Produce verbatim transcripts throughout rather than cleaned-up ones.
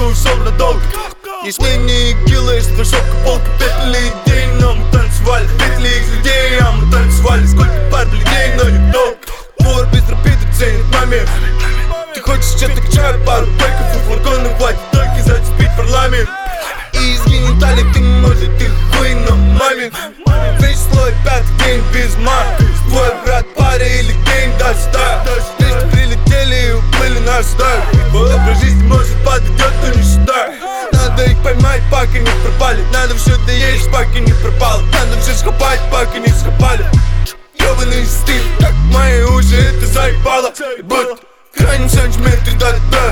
ушел надолго. Не смени килы, что шока полка. Петли идей, но мы танцевали. Петли их людей, а мы танцевали. Сколько пар бледей, но немного. Повар без рапида ценит момент. Ты хочешь что-то к чаю, пару пэков и флаконы хватит только зацепить парламент. И из гениталий ты может, ты хуй, но мамин. Весь слой пятый день без марки. Твой брат, паря или день даже так. Лишь прилетели и уплыли наш дар. Образ жизни может подойдет, но не считай. Надо их поймать, пока не пропали. Надо все доесть, пока не пропало. Надо все схопать, пока не схопали. Ёбаный стиль, как мои уши, это заебало. Будто в крайнем сантиметре, да-да-да.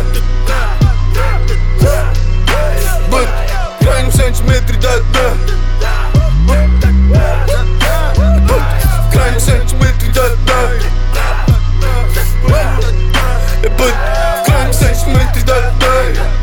Будто в крайнем сантиметре, да-да. Будто в крайнем сантиметре, да-да. Будто в крайнем сантиметре, да-да.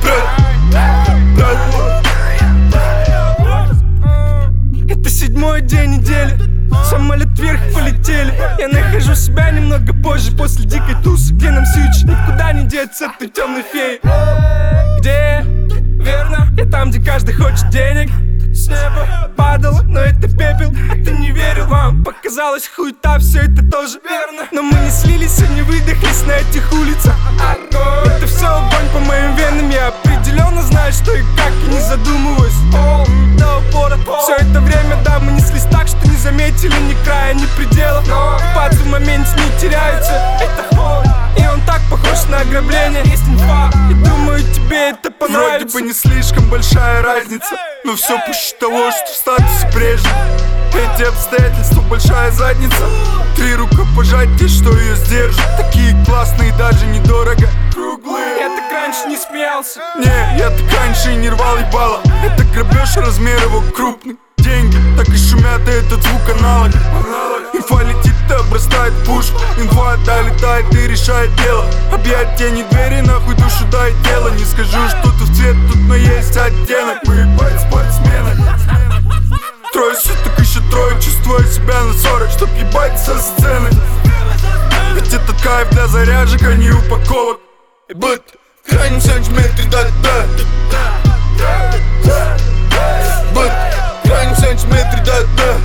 Это седьмой день недели, самолет вверх полетели. Я нахожу себя немного позже, после дикой тусы, где нам сьюч. Никуда не деться от той темной феи. Где? Верно, я там, где каждый хочет денег. С неба падало, но это пепел. А ты не верил, вам показалось хуета, все это тоже верно. Но мы не слились и не выдохлись на этих улицах. Это все огонь по моим венам. Я определенно знаю, что и как, и не задумываюсь до упора. Все это время, да, мы неслись так, что не заметили ни края, ни предела. Пальцы в моменте не теряются. Это холод, и он так похож на ограбление. Есть инфа, и думаю, тебе это понравится. Вроде бы не слишком большая разница, но все пуще того, что в статусе прежде. Эти обстоятельства большая задница. Три рукопожатия, что ее сдержит. Такие классные, даже недорого. Круглые. Я так раньше не смеялся. Не, я так раньше и не рвал ебало. Это грабеж, размер его крупный. Деньги так и шумят, и этот звук аналог. Инфа летит и обрастает пуш. Инфа долетает и решает дело. Объятия не двери, нахуй душу дай тело. Не скажу, что ты в цвет тут, но есть оттенок. Мы ебать спортсмены. Трое суток, еще трое, чувствую себя на сорок, чтоб ебать со сцены. Ведь этот кайф для заряжек, а не упаковок. Будто в крайнем сантиметре, да-да. Будто в крайнем сантиметре, да-да.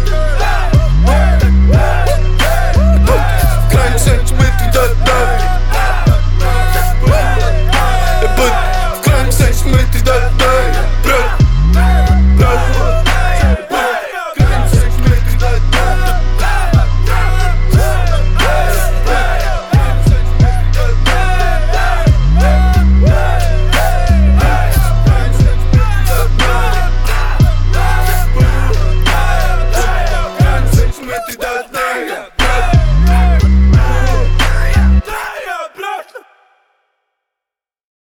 Будто в крайнем сантиметре, да-да. Будто в крайнем сантиметре, да-да. Да-да.